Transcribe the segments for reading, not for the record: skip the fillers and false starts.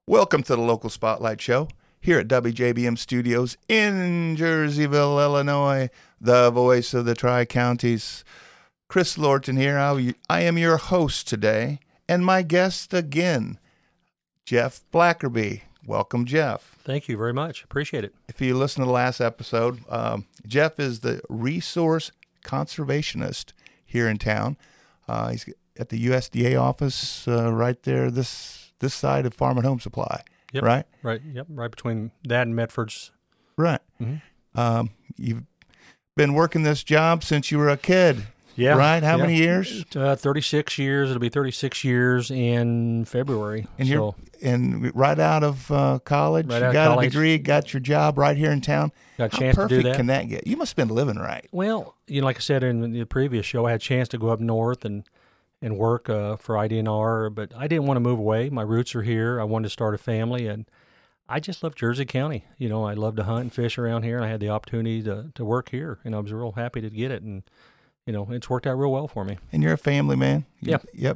Welcome to the Local Spotlight Show here at WJBM Studios in Jerseyville, Illinois, the voice of the Tri-Counties. Chris Lorton here. I am your host today, and my guest again, Jeff Blackerby. Welcome, Jeff. Thank you very much. Appreciate it. If you listen to the last episode, Jeff is the resource conservationist here in town. He's at the USDA office right there, this side of Farm and Home Supply, Yep. right? Right. Yep. Right between that and Medford's. Right. Mm-hmm. You've been working this job since you were a kid, Yeah. right? How yeah. many years? 36 years. It'll be 36 years in February. And you're right out of college. Right you out of got college. a degree, got your job right here in town. Got a How chance to do perfect that. can that get? You must have been living right. Well, like I said in the previous show, I had a chance to go up north and work for IDNR, but I didn't want to move away. My roots are here. I wanted to start a family, and I just love Jersey County. I love to hunt and fish around here, and I had the opportunity to work here, and I was real happy to get it, and it's worked out real well for me. And you're a family man. Yeah. Yep.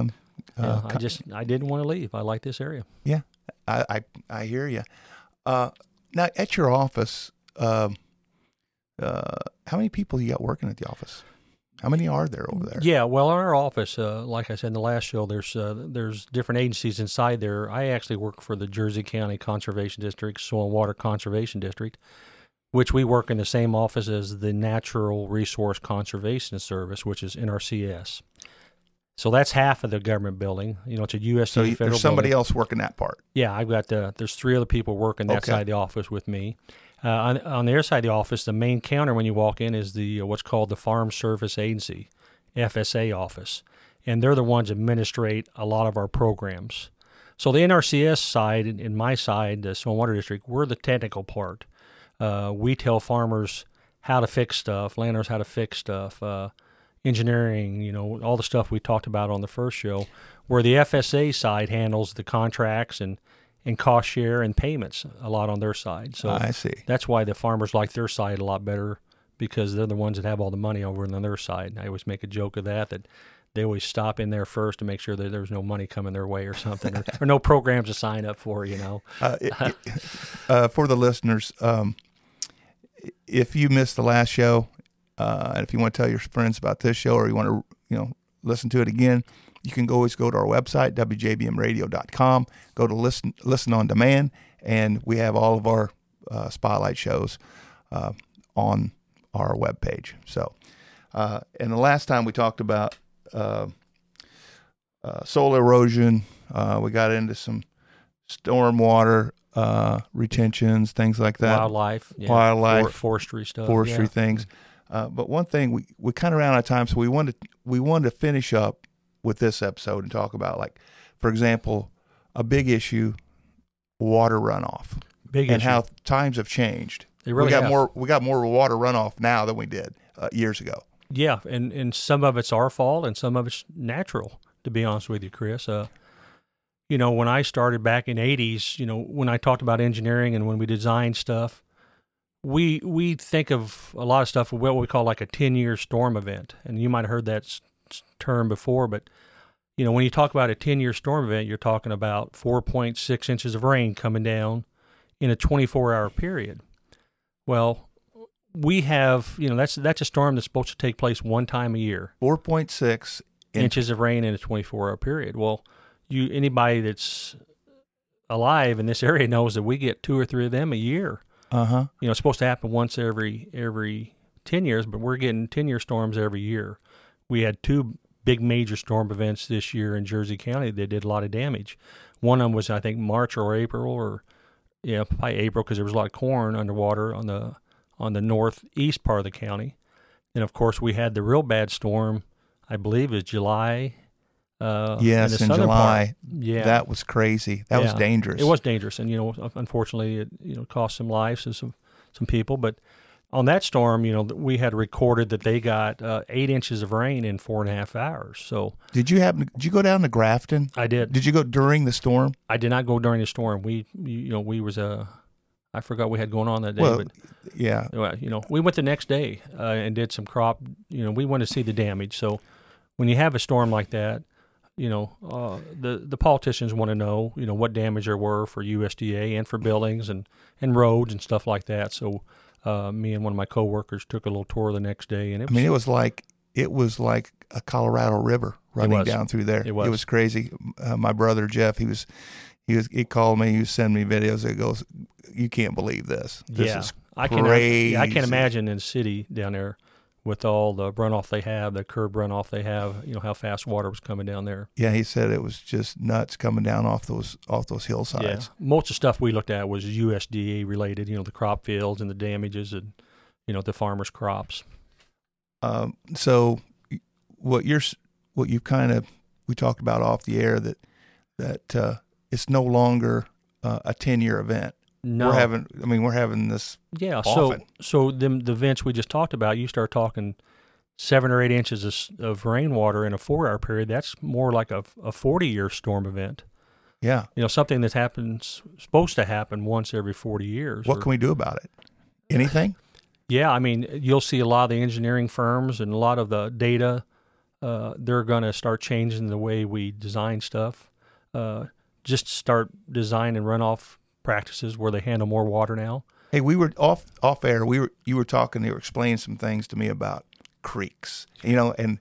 I didn't want to leave. I like this area. Yeah, I hear you. Now at your office, how many people you got working at the office? How many are there over there? Yeah, well, in our office, like I said in the last show, there's different agencies inside there. I actually work for the Jersey County Conservation District, Soil and Water Conservation District, which we work in the same office as the Natural Resource Conservation Service, which is NRCS. So that's half of the government building. It's a USDA So federal there's somebody building. else working that part. Yeah, I've got there's three other people working that Okay. side of the office with me. On the other side of the office, the main counter when you walk in is the what's called the Farm Service Agency, FSA office, and they're the ones that administrate a lot of our programs. So the NRCS side and my side, the Soil and Water District, we're the technical part. We tell farmers how to fix stuff, landowners how to fix stuff, engineering, all the stuff we talked about on the first show, where the FSA side handles the contracts and cost share and payments a lot on their side. So I see. that's why the farmers like their side a lot better, because they're the ones that have all the money over on their side. And I always make a joke of that they always stop in there first to make sure that there's no money coming their way or something, or no programs to sign up for, For the listeners, if you missed the last show, and if you want to tell your friends about this show, or you want to, listen to it again, you can always go to our website, wjbmradio.com, go to listen on demand, and we have all of our spotlight shows on our webpage. So, and the last time we talked about soil erosion, we got into some stormwater retentions, things like that. Wildlife, forestry stuff, things. But one thing we kind of ran out of time, so we wanted to finish up with this episode and talk about, like, for example, a big issue, water runoff, and how times have changed. They really have. We got more water runoff now than we did years ago. Yeah, and some of it's our fault, and some of it's natural, to be honest with you, Chris. When I started back in the 80s, when I talked about engineering and when we designed stuff, we think of a lot of stuff what we call like a 10-year storm event. And you might have heard that term before, but, when you talk about a 10-year storm event, you're talking about 4.6 inches of rain coming down in a 24-hour period. Well, we have, that's a storm that's supposed to take place one time a year. 4.6 inches of rain in a 24-hour period. Well, anybody that's alive in this area knows that we get 2 or 3 of them a year. It's supposed to happen once every 10 years, but we're getting 10-year storms every year. We had 2 big major storm events this year in Jersey County that did a lot of damage. One of them was, I think, March or April, probably April, because there was a lot of corn underwater on the northeast part of the county. And, of course, we had the real bad storm, I believe, is July. Yes, in July. Part. Yeah, that was crazy. That was dangerous. It was dangerous, and unfortunately, it cost some lives of some people. But on that storm, we had recorded that they got 8 inches of rain in 4.5 hours. So did you go down to Grafton? I did. Did you go during the storm? I did not go during the storm. We was I forgot what we had going on that day. Well, but yeah. We went the next day and did some crop. We wanted to see the damage. So when you have a storm like that, the politicians want to know, what damage there were for USDA and for buildings and roads and stuff like that. So me and one of my coworkers took a little tour the next day, and it was like a Colorado River running down through there. It was crazy. My brother Jeff, he called me. He was sending me videos. It goes, you can't believe this. This is crazy. I can't imagine in the city down there with all the runoff they have, the curb runoff they have. How fast water was coming down there. Yeah, he said it was just nuts coming down off those hillsides. Yeah. Most of the stuff we looked at was USDA related. The crop fields and the damages and the farmers' crops. So we talked about off the air that it's no longer a 10-year event. No, we're having this. Yeah. Often. So the events we just talked about, you start talking 7 or 8 inches of rainwater in a 4-hour period. That's more like a 40-year storm event. Yeah. Something that supposed to happen once every 40 years. What can we do about it? Anything? Yeah, you'll see a lot of the engineering firms and a lot of the data. They're going to start changing the way we design stuff. Just start designing runoff practices where they handle more water now. Hey, we were off air. You were talking. You were explaining some things to me about creeks. And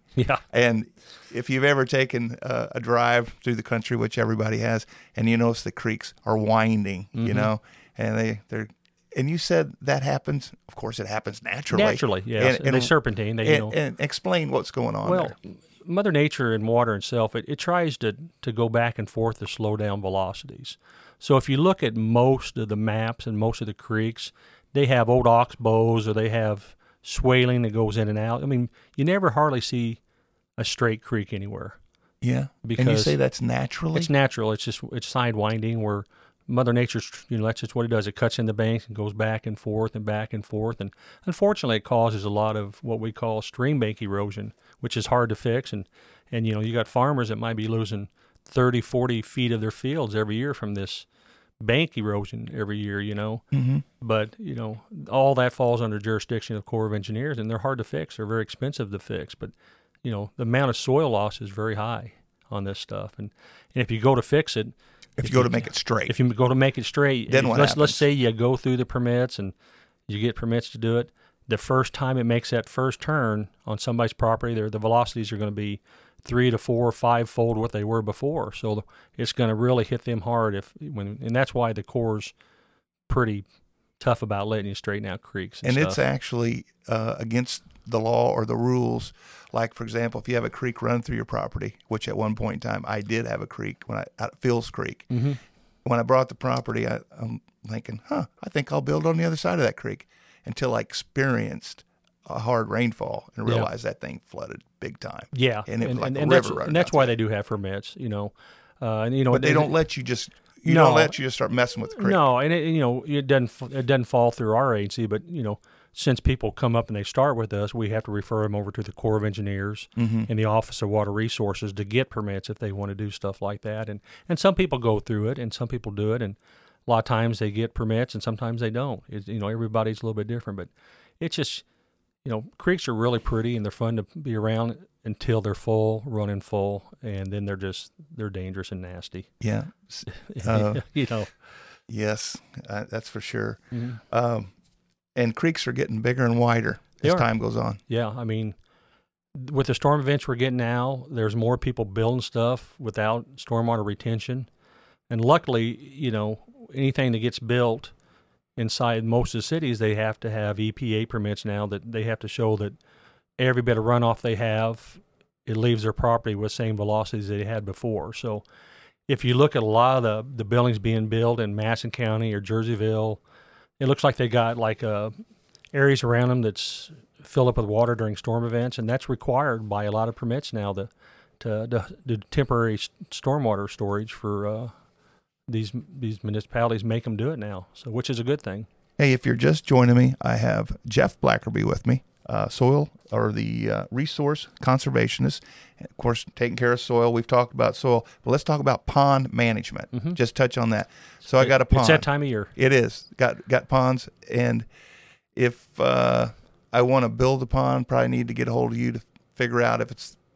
if you've ever taken a drive through the country, which everybody has, and you notice the creeks are winding, and they're. And you said that happens. Of course, it happens naturally. Naturally, yes. And they serpentine. And explain what's going on there. Well, Mother Nature and water itself, it tries to go back and forth to slow down velocities. So if you look at most of the maps and most of the creeks, they have old oxbows or they have swaling that goes in and out. You never hardly see a straight creek anywhere. Yeah, because and you say that's naturally? It's natural. It's sidewinding where Mother Nature's, that's just what it does. It cuts in the banks and goes back and forth and back and forth. And unfortunately, it causes a lot of what we call stream bank erosion, which is hard to fix. And you got farmers that might be losing 30, 40 feet of their fields every year from this bank erosion every year, Mm-hmm. But, all that falls under jurisdiction of Corps of Engineers, and they're hard to fix. They're very expensive to fix. But, the amount of soil loss is very high on this stuff. And if you go to fix it, if you go to make it straight. If you go to make it straight, then what happens? Let's say you go through the permits and you get permits to do it. The first time it makes that first turn on somebody's property, the velocities are going to be 3 to 4 or 5-fold what they were before. So it's going to really hit them hard and that's why the Corps' pretty tough about letting you straighten out creeks and stuff. It's actually against the law or the rules. Like, for example, if you have a creek run through your property, which at one point in time I did have a creek at Phil's Creek. Mm-hmm. When I bought the property, I'm thinking, I think I'll build on the other side of that creek, until I experienced a hard rainfall and realized that thing flooded big time. Yeah, and it was like a and river running. And that's why they do have permits, But they don't let you just. Don't let you just start messing with the creek. No, and it doesn't fall through our agency, but since people come up and they start with us, we have to refer them over to the Corps of Engineers mm-hmm. and the Office of Water Resources to get permits if they want to do stuff like that. And some people go through it, and some people do it, and a lot of times they get permits, and sometimes they don't. Everybody's a little bit different, but it's just creeks are really pretty and they're fun to be around until they're full, running full, and then they're dangerous and nasty. Yeah, Yes, that's for sure. Mm-hmm. And creeks are getting bigger and wider as time goes on. Yeah, with the storm events we're getting now, there's more people building stuff without stormwater retention. And luckily, anything that gets built inside most of the cities, they have to have EPA permits now, that they have to show that every bit of runoff they have, it leaves their property with the same velocities they had before. So if you look at a lot of the buildings being built in Madison County or Jerseyville, it looks like they got areas around them that's filled up with water during storm events, and that's required by a lot of permits now to temporary stormwater storage for these municipalities make them do it now, so which is a good thing. Hey, if you're just joining me, I have Jeff Blackerby with me, soil or the resource conservationist, of course, taking care of soil. We've talked about soil, but let's talk about pond management. Mm-hmm. Just touch on that. So I got a pond. It's that time of year. It is. Got ponds, and if I want to build a pond, probably need to get a hold of you to figure out if it's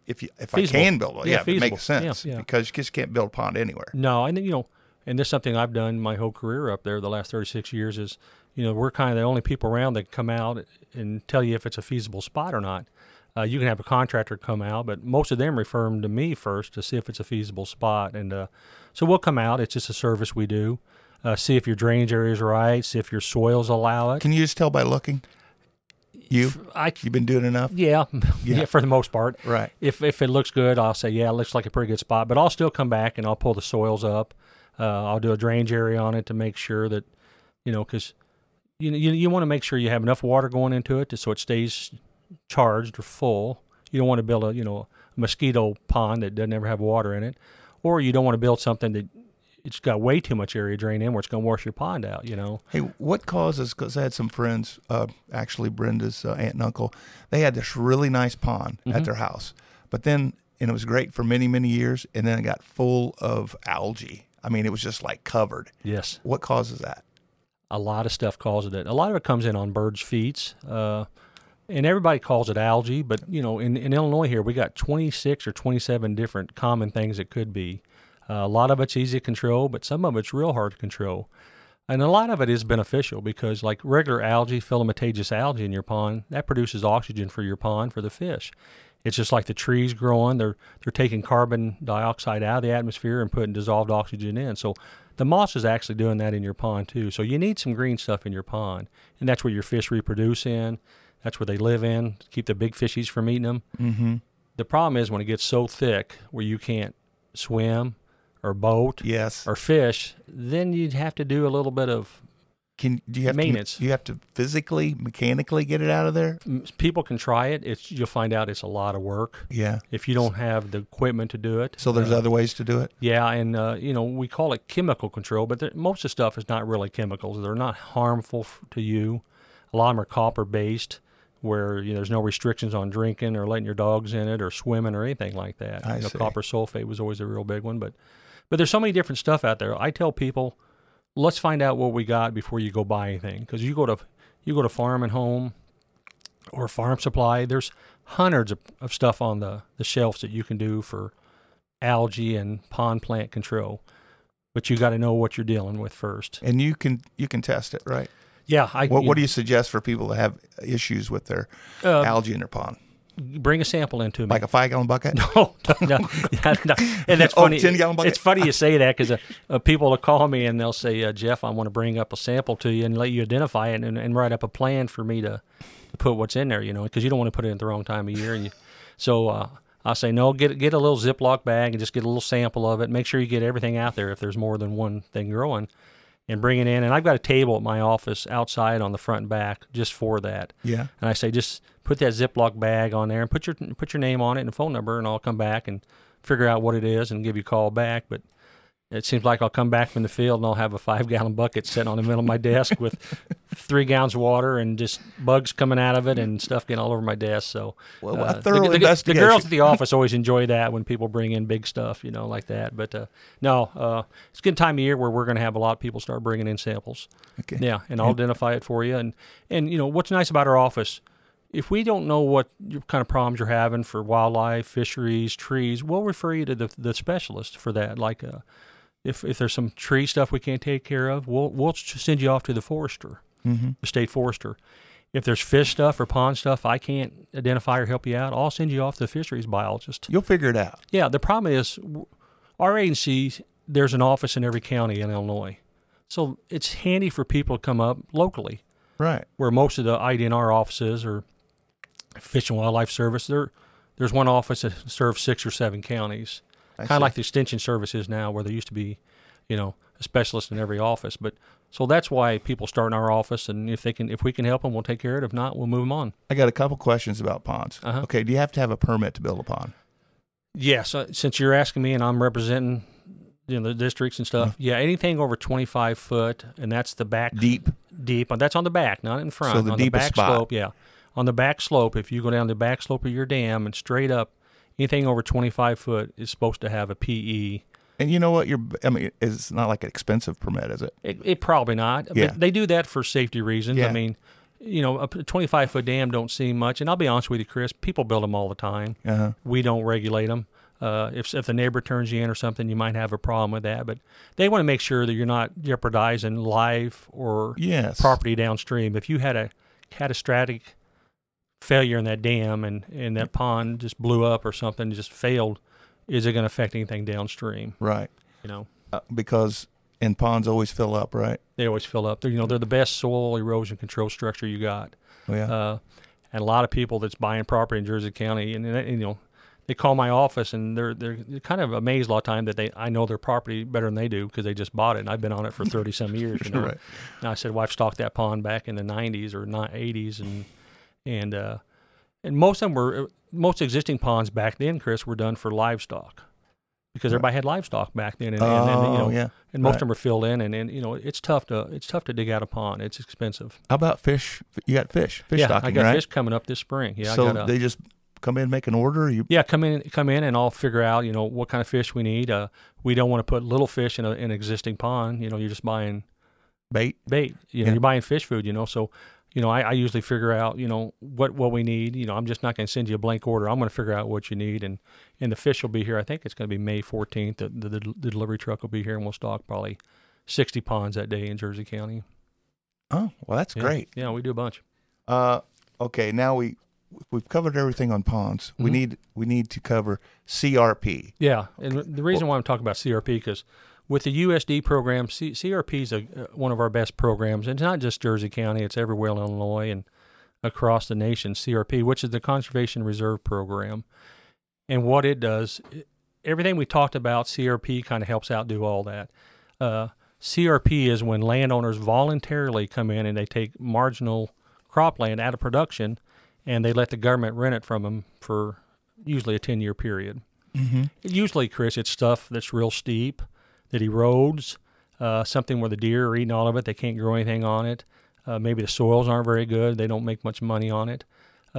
if I Feasible. can build one, Yeah, if it makes feasible. sense, Yeah. because you just can't build a pond anywhere. No, and and this is something I've done my whole career up there. The last 36 years is, we're kind of the only people around that come out and tell you if it's a feasible spot or not. You can have a contractor come out, but most of them refer them to me first to see if it's a feasible spot. And so we'll come out. It's just a service we do. See if your drainage area is right. See if your soils allow it. Can you just tell by looking? You've been doing enough? Yeah, for the most part. Right. If it looks good, I'll say, yeah, it looks like a pretty good spot. But I'll still come back and I'll pull the soils up. I'll do a drainage area on it to make sure that, because you want to make sure you have enough water going into it so it stays charged or full. You don't want to build a mosquito pond that doesn't ever have water in it, or you don't want to build something that it's got way too much area drained in where it's going to wash your pond out. Hey, what causes? Because I had some friends, actually Brenda's aunt and uncle, they had this really nice pond at their house, but then and it was great for many, many years, and then it got full of algae. I mean, it was just like covered. Yes. What causes that? A lot of stuff causes it. A lot of it comes in on birds' feet. And everybody calls it algae, but, in Illinois here, we got 26 or 27 different common things it could be. A lot of it's easy to control, but some of it's real hard to control. And a lot of it is beneficial because, like regular algae, filamentaceous algae in your pond, that produces oxygen for your pond for the fish. It's just like the trees growing. They're taking carbon dioxide out of the atmosphere and putting dissolved oxygen in. So the moss is actually doing that in your pond, too. So you need some green stuff in your pond, and that's where your fish reproduce in. That's where they live in, keep the big fishies from eating them. Mm-hmm. The problem is when it gets so thick where you can't swim or boat or fish, then you'd have to do a little bit of maintenance. Do you have to physically, mechanically get it out of there? People can try it. You'll find out it's a lot of work. Yeah. If you don't have the equipment to do it. So there's other ways to do it? Yeah, and, we call it chemical control, but most of the stuff is not really chemicals. They're not harmful to you. A lot of them are copper-based, where there's no restrictions on drinking or letting your dogs in it or swimming or anything like that. I see. Copper sulfate was always a real big one, but there's so many different stuff out there. I tell people, let's find out what we got before you go buy anything, because you go to Farm and Home or Farm Supply. There's hundreds of stuff on the shelves that you can do for algae and pond plant control, but you got to know what you're dealing with first. And you can test it, right? Yeah. What do you suggest for people that have issues with their algae in their pond? Bring a sample into me. Like a 5-gallon bucket? No. Yeah, no. And that's funny. 10-gallon bucket? It's funny you say that because people will call me and they'll say, Jeff, I want to bring up a sample to you and let you identify it and write up a plan for me to put what's in there, because you don't want to put it in at the wrong time of year. So I'll say, no, get a little Ziploc bag and just get a little sample of it. Make sure you get everything out there if there's more than one thing growing. And bring it in, and I've got a table at my office outside on the front and back just for that. Yeah. And I say, just put that Ziploc bag on there and put your name on it and a phone number, and I'll come back and figure out what it is and give you a call back. But it seems like I'll come back from the field and I'll have a 5-gallon bucket sitting on the middle of my desk with 3 gallons of water and just bugs coming out of it and stuff getting all over my desk. So a thorough investigation. The girls at the office always enjoy that when people bring in big stuff, like that. But it's a good time of year where we're going to have a lot of people start bringing in samples. Okay. Yeah, and I'll identify it for you. And what's nice about our office, if we don't know what kind of problems you're having for wildlife, fisheries, trees, we'll refer you to the specialist for that. Like if there's some tree stuff we can't take care of, we'll send you off to the forester, the state forester. If there's fish stuff or pond stuff I can't identify or help you out, I'll send you off to the fisheries biologist. You'll figure it out. Yeah, the problem is our agency, there's an office in every county in Illinois. So it's handy for people to come up locally. Right. Where most of the IDNR offices or Fish and Wildlife Service, there's one office that serves 6 or 7 counties. Kind of like the Extension Service is now, where there used to be, a specialist in every office. But so that's why people start in our office, and if we can help them, we'll take care of it. If not, we'll move them on. I got a couple questions about ponds. Uh-huh. Okay, do you have to have a permit to build a pond? Yes, since you're asking me, and I'm representing the districts and stuff. Yeah, anything over 25 foot, and that's the back deep. That's on the back, not in front. So the on deepest the back spot. slope, yeah. On the back slope, if you go down the back slope of your dam and straight up, anything over 25 foot is supposed to have a PE. And you know what? It's not like an expensive permit, is it? It probably not. Yeah. But they do that for safety reasons. Yeah. I mean, a 25-foot dam don't seem much. And I'll be honest with you, Chris, people build them all the time. Uh-huh. We don't regulate them. If the neighbor turns you in or something, you might have a problem with that. But they want to make sure that you're not jeopardizing life or property downstream. If you had a catastrophic failure in that dam and that pond just blew up or something, just failed, is it going to affect anything downstream? Right. Because and ponds always fill up, right? They always fill up. They're the best soil erosion control structure you got. Oh, yeah. And a lot of people that's buying property in Jersey County, and they call my office and they're kind of amazed a lot of time that I know their property better than they do because they just bought it and I've been on it for 30 some years. Right. And I said, well, I've stocked that pond back in the 90s or 80s, and most existing ponds back then, Chris, were done for livestock because everybody had livestock back then, and most of them are filled in, and it's tough to dig out a pond. It's expensive. How about fish? You got fish stocking, I got right? fish coming up this spring. Yeah, so they just come in, make an order. Come in, and I'll figure out what kind of fish we need. We don't want to put little fish in an existing pond. You're just buying bait. You're buying fish food. So. I usually figure out, what we need. I'm just not going to send you a blank order. I'm going to figure out what you need, and the fish will be here. I think it's going to be May 14th. The delivery truck will be here, and we'll stock probably 60 ponds that day in Jersey County. Oh, well, that's great. Yeah, we do a bunch. Okay, now we've covered everything on ponds. Mm-hmm. We need to cover CRP. Yeah, and the reason why I'm talking about CRP because with the USD program, CRP is one of our best programs. And it's not just Jersey County. It's everywhere in Illinois and across the nation, CRP, which is the Conservation Reserve Program. And what it does, everything we talked about, CRP kind of helps out do all that. CRP is when landowners voluntarily come in and they take marginal cropland out of production and they let the government rent it from them for usually a 10-year period. Mm-hmm. Usually, Chris, it's stuff that's real steep, that erodes, something where the deer are eating all of it. They can't grow anything on it. Maybe the soils aren't very good. They don't make much money on it.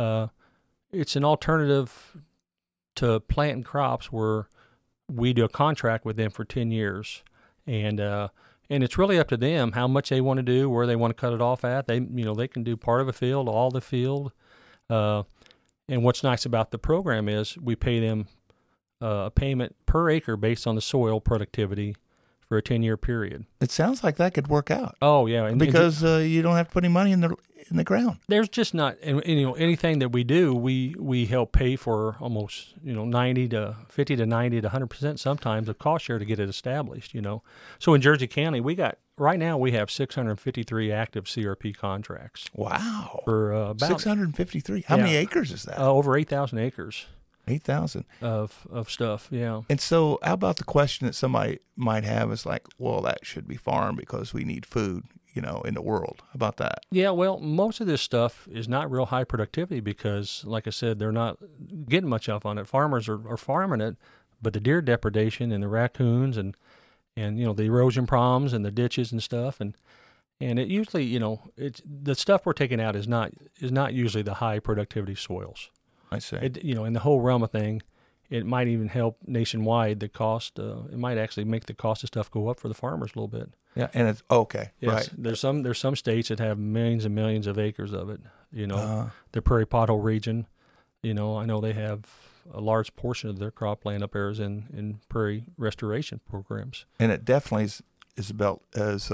It's an alternative to planting crops where we do a contract with them for 10 years. And it's really up to them how much they want to do, where they want to cut it off at. They can do part of a field, all the field. And what's nice about the program is we pay them a payment per acre based on the soil productivity for a 10-year period. It sounds like that could work out. Oh yeah, because you don't have to put any money in the ground. There's just not, and anything that we do, we help pay for almost 90 to 50 to 90 to 100% sometimes of cost share to get it established. So in Jersey County, right now we have 653 active CRP contracts. Wow, for about 653. How many acres is that? Over 8,000 acres. 8,000 of stuff, yeah. And so, how about the question that somebody might have is like, well, that should be farmed because we need food, in the world. How about that? Yeah, well, most of this stuff is not real high productivity because, like I said, they're not getting much up on it. Farmers are farming it, but the deer depredation and the raccoons and the erosion problems and the ditches and stuff and it usually, it's the stuff we're taking out is not usually the high productivity soils. I see. In the whole realm of thing, it might even help nationwide. The cost, it might actually make the cost of stuff go up for the farmers a little bit. Yeah, and it's okay. Yes, right. There's some states that have millions and millions of acres of it. The Prairie Pothole region. I know they have a large portion of their cropland up there is in prairie restoration programs. And it definitely is about as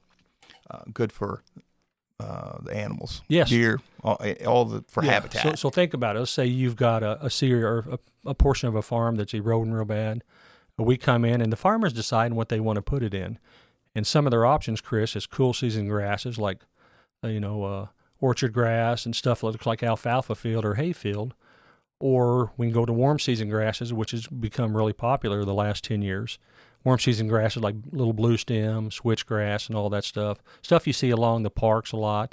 good for the animals. Yes. Deer, for habitat. So think about it. Let's say you've got a portion of a farm that's eroding real bad. We come in and the farmers decide what they want to put it in. And some of their options, Chris, is cool season grasses like, orchard grass and stuff that looks like alfalfa field or hay field. Or we can go to warm season grasses, which has become really popular the last 10 years. Warm season grasses like little blue stem, switchgrass, and all that stuff. Stuff you see along the parks a lot.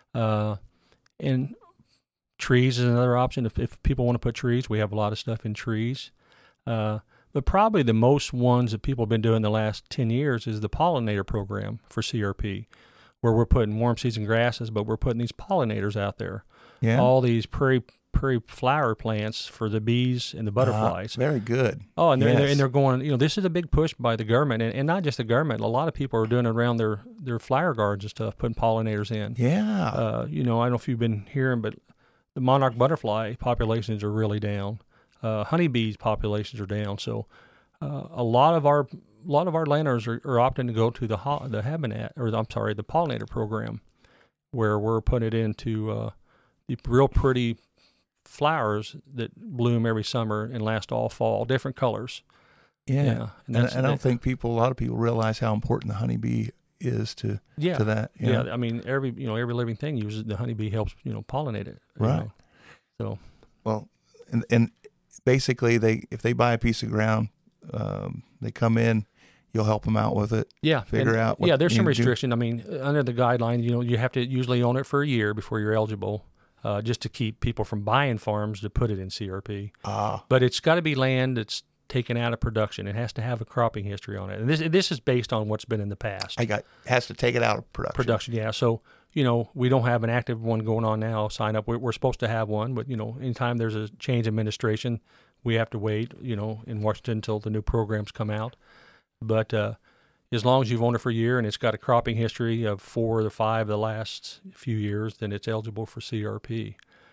And trees is another option. If people want to put trees, we have a lot of stuff in trees. But probably the most ones that people have been doing the last 10 years is the pollinator program for CRP, where we're putting warm season grasses, but we're putting these pollinators out there. Yeah. All these prairie prairie flower plants for the bees and the butterflies. Very good. Oh, and Yes. they're going, this is a big push by the government, and not just the government. A lot of people are doing it around their flower gardens and stuff, putting pollinators in. Yeah. I don't know if you've been hearing, but the monarch butterfly populations are really down. Honeybees populations are down. So a lot of our landowners are opting to go to the habitat, or the pollinator program, where we're putting it into the real pretty flowers that bloom every summer and last all fall, different colors. Yeah. And I don't think a lot of people realize how important the honeybee is to that. Yeah. I mean, every living thing uses the honeybee helps, pollinate it. Right. So. Well, and basically if they buy a piece of ground, they come in, you'll help them out with it. Yeah. Figure out what there's you some need to do. restriction. I mean, under the guidelines, you have to usually own it for a year before you're eligible, just to keep people from buying farms to put it in CRP. But it's got to be land that's taken out of production. It has to have a cropping history on it. And this is based on what's been in the past. Has to take it out of production. Yeah. So, we don't have an active one going on now. Sign up. We're supposed to have one, but, anytime there's a change in administration, we have to wait, in Washington until the new programs come out. But as long as you've owned it for a year and it's got a cropping history of 4 to 5 the last few years, then it's eligible for CRP.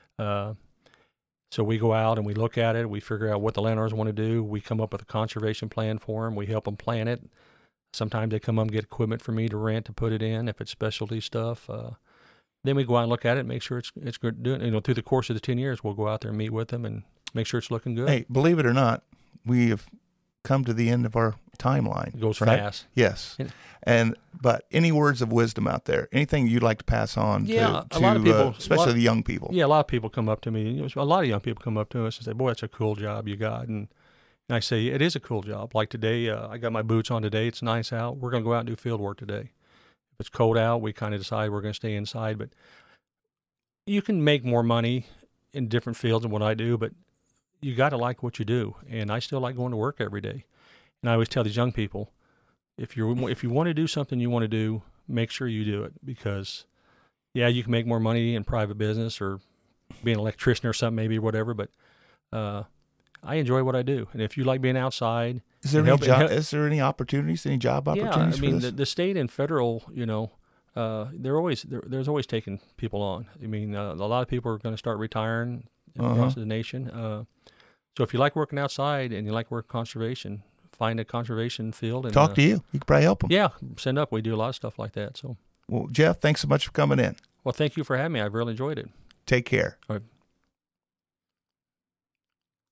So we go out and we look at it. We figure out what the landowners want to do. We come up with a conservation plan for them. We help them plan it. Sometimes they come up and get equipment for me to rent to put it in if it's specialty stuff. Then we go out and look at it and make sure it's good. Through the course of the 10 years, we'll go out there and meet with them and make sure it's looking good. Hey, believe it or not, we have come to the end of our timeline. It goes right? fast. Yes. But any words of wisdom out there? Anything you'd like to pass on to a lot of people, especially the young people? Yeah, a lot of people come up to me. A lot of young people come up to us and say, "Boy, that's a cool job you got." And I say, "It is a cool job." Like today, I got my boots on today. It's nice out. We're going to go out and do field work today. If it's cold out, we kind of decide we're going to stay inside. But you can make more money in different fields than what I do, but you got to like what you do. And I still like going to work every day. And I always tell these young people, if you want to do something you want to do, make sure you do it, because, you can make more money in private business or be an electrician or something, maybe, or whatever. But I enjoy what I do, and if you like being outside, is there any opportunities, any job opportunities? Yeah, I mean, for this? the state and federal, there's always taking people on. I mean, a lot of people are going to start retiring across the nation. So if you like working outside and you like work conservation, find a conservation field and talk to you. You could probably help them. Yeah, send up. We do a lot of stuff like that. So, well, Jeff, thanks so much for coming in. Well, thank you for having me. I've really enjoyed it. Take care. All right.